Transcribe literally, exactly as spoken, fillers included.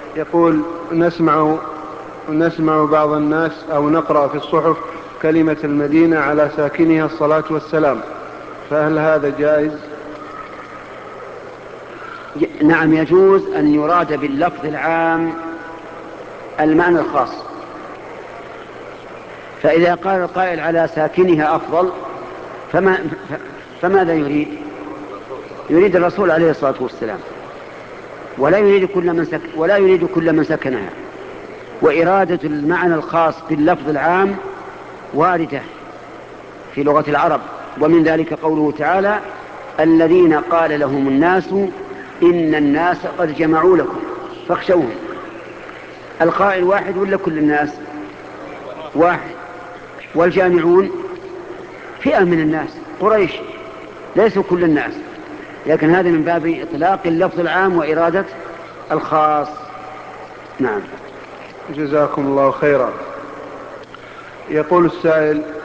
يقول نسمع نسمع بعض الناس أو نقرأ في الصحف كلمة المدينة على ساكنها الصلاة والسلام، فهل هذا جائز؟ نعم، يجوز أن يراد باللفظ العام المعنى الخاص. فإذا قال القائل على ساكنها أفضل فما فماذا يريد؟ يريد الرسول عليه الصلاة والسلام، ولا يريد كل من سك ولا يريد كل من سكنها. وإرادة المعنى الخاص باللفظ العام واردة في لغة العرب، ومن ذلك قوله تعالى: الذين قال لهم الناس إن الناس قد جمعوا لكم فاخشوهم. القائل واحد ولا كل الناس؟ واحد. والجامعون فئة من الناس، قريش، ليسوا كل الناس، لكن هذا من باب إطلاق اللفظ العام وإرادة الخاص. نعم. جزاكم الله خيرا. يقول السائل: